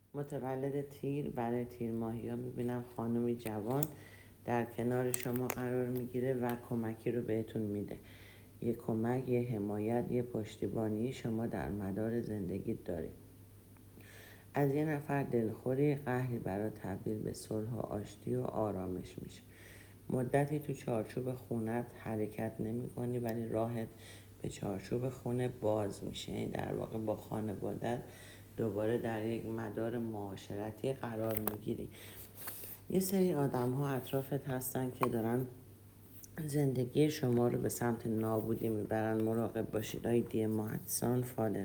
متولد تیر، برای تیر ماهی ها میبینم خانمی جوان در کنار شما قرار میگیره و کمکی رو بهتون میده. یه کمک، یه حمایت، یه پشتیبانی شما در مدار زندگیت داری. از یه نفر دلخوری، قهری برای تبدیل به صلح و آشتی و آرامش میشه. مدتی تو چارچوب خونت حرکت نمی کنی ولی راهت به چارچوب خونه باز میشه. یعنی در واقع با خانوادت دوباره در یک مدار معاشرتی قرار میگیری. یه سری آدم ها اطرافت هستن که دارن زندگی شما رو به سمت نابودی میبرن. مراقب باشید. آی دی مهندسان فالر.